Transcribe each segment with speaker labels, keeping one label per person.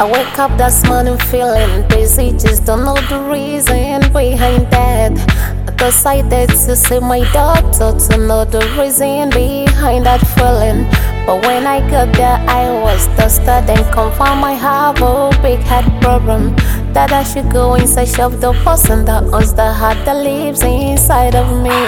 Speaker 1: wake up this morning feeling busy, just don't know the reason behind that. I decided to see my doctor to know the reason behind that feeling. But when I got there, I was tested and confirmed I have a big head problem. That I should go in search of the person that owns the heart that lives inside of me.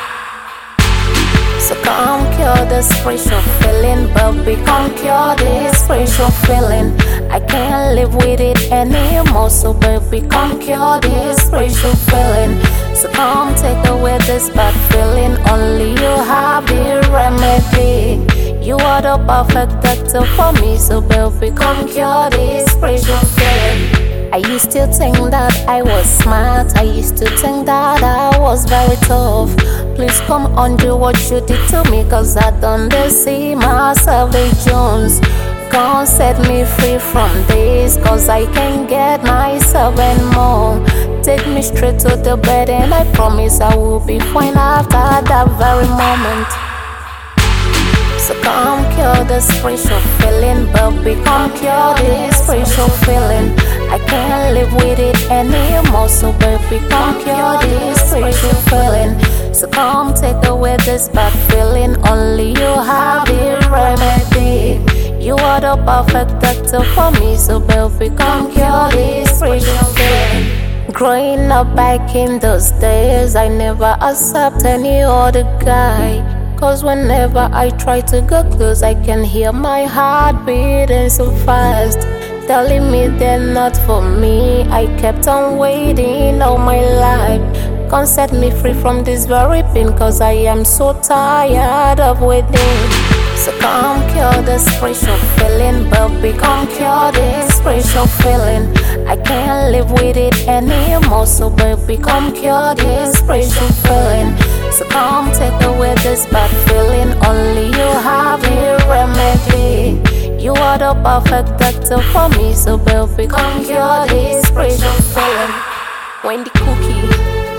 Speaker 1: So come cure this spiritual feeling, baby, come cure this spiritual feeling. I can't live with it anymore, so baby, come cure this spiritual feeling. So come take away this bad feeling, only you have the remedy. You are the perfect doctor for me, so baby, come cure this spiritual feeling. I used to think that I was smart, I used to think that I was very tough. Please come undo what you did to me, cause I don't see myself the Jones. Come set me free from this, cause I can't get myself anymore. Take me straight to the bed and I promise I will be fine after that very moment. So come cure the spiritual feeling, baby, come cure this spiritual feeling. I can't live with it anymore, so baby, come cure this spiritual feeling. So come take away this bad feeling, only you have the remedy. You are the perfect doctor for me, so baby, come cure this spiritual feeling. Growing up back in those days, I never accept any other guy. Cause whenever I try to go close, I can hear my heart beating so fast, telling me they're not for me. I kept on waiting all my life. Can't set me free from this very pain, cause I am so tired of waiting. So come cure the spiritual feeling, baby, come cure this spiritual feeling. I can't live with it anymore, so baby, come cure this spiritual feeling. So come take away this bad feeling, only you have the remedy. You are the perfect doctor for me, so baby, come cure this spiritual feeling. Wendy Cookie.